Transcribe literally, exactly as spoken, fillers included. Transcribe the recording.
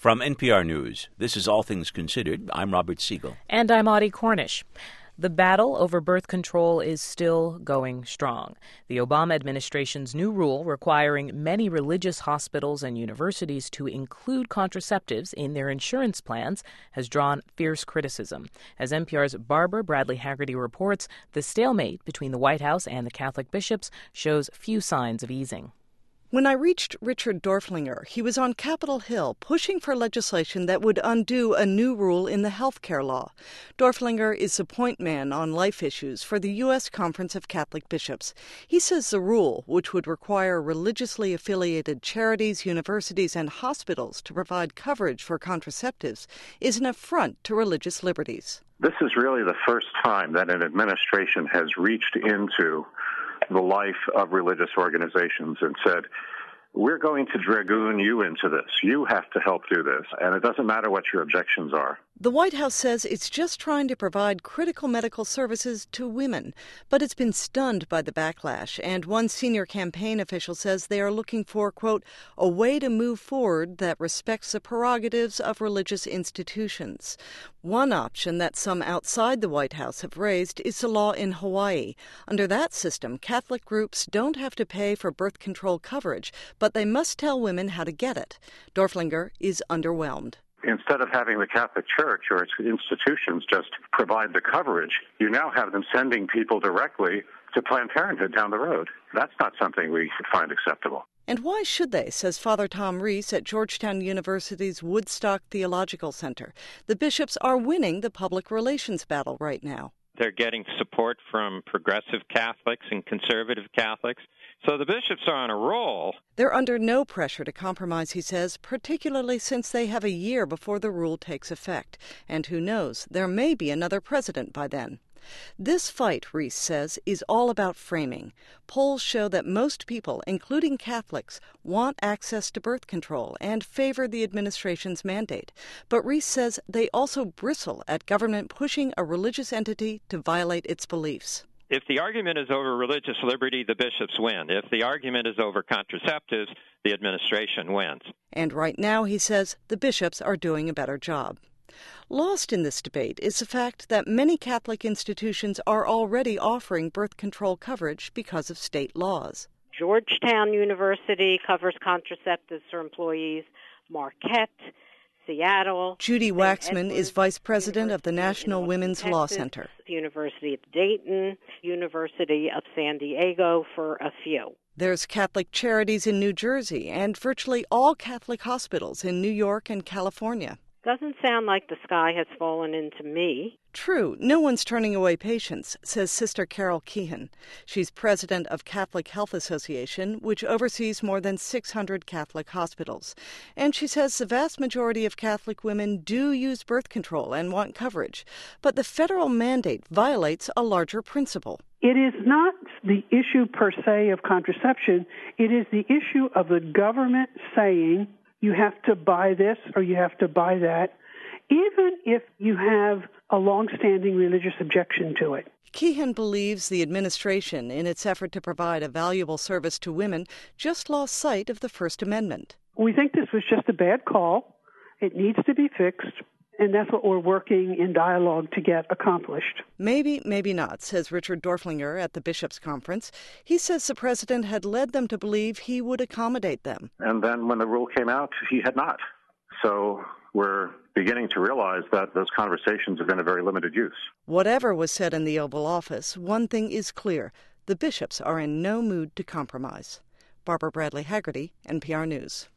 From N P R News, this is All Things Considered. I'm Robert Siegel. And I'm Audie Cornish. The battle over birth control is still going strong. The Obama administration's new rule requiring many religious hospitals and universities to include contraceptives in their insurance plans has drawn fierce criticism. As N P R's Barbara Bradley Haggerty reports, the stalemate between the White House and the Catholic bishops shows few signs of easing. When I reached Richard Dorflinger, he was on Capitol Hill pushing for legislation that would undo a new rule in the health care law. Dorflinger is the point man on life issues for the U S Conference of Catholic Bishops. He says the rule, which would require religiously affiliated charities, universities, and hospitals to provide coverage for contraceptives, is an affront to religious liberties. This is really the first time that an administration has reached into the life of religious organizations and said, we're going to dragoon you into this. You have to help do this. And it doesn't matter what your objections are. The White House says it's just trying to provide critical medical services to women, but it's been stunned by the backlash. And one senior campaign official says they are looking for, quote, a way to move forward that respects the prerogatives of religious institutions. One option that some outside the White House have raised is the law in Hawaii. Under that system, Catholic groups don't have to pay for birth control coverage, but they must tell women how to get it. Dorflinger is underwhelmed. Instead of having the Catholic Church or its institutions just provide the coverage, you now have them sending people directly to Planned Parenthood down the road. That's not something we find acceptable. And why should they, says Father Tom Reese at Georgetown University's Woodstock Theological Center. The bishops are winning the public relations battle right now. They're getting support from progressive Catholics and conservative Catholics. So the bishops are on a roll. They're under no pressure to compromise, he says, particularly since they have a year before the rule takes effect. And who knows, there may be another president by then. This fight, Reese says, is all about framing. Polls show that most people, including Catholics, want access to birth control and favor the administration's mandate. But Reese says they also bristle at government pushing a religious entity to violate its beliefs. If the argument is over religious liberty, the bishops win. If the argument is over contraceptives, the administration wins. And right now, he says, the bishops are doing a better job. Lost in this debate is the fact that many Catholic institutions are already offering birth control coverage because of state laws. Georgetown University covers contraceptives for employees. Marquette, Seattle. Judy Waxman is vice president of the National Women's Law Center. University of Dayton, University of San Diego, for a few. There's Catholic Charities in New Jersey and virtually all Catholic hospitals in New York and California. Doesn't sound like the sky has fallen into me. True, no one's turning away patients, says Sister Carol Keehan. She's president of Catholic Health Association, which oversees more than six hundred Catholic hospitals. And she says the vast majority of Catholic women do use birth control and want coverage. But the federal mandate violates a larger principle. It is not the issue per se of contraception. It is the issue of the government saying, you have to buy this or you have to buy that, even if you have a long-standing religious objection to it. Keehan believes the administration, in its effort to provide a valuable service to women, just lost sight of the First Amendment. We think this was just a bad call. It needs to be fixed, and that's what we're working in dialogue to get accomplished. Maybe, maybe not, says Richard Dorflinger at the Bishops' Conference. He says the president had led them to believe he would accommodate them. And then when the rule came out, he had not. So we're beginning to realize that those conversations have been of very limited use. Whatever was said in the Oval Office, one thing is clear. The bishops are in no mood to compromise. Barbara Bradley Haggerty, N P R News.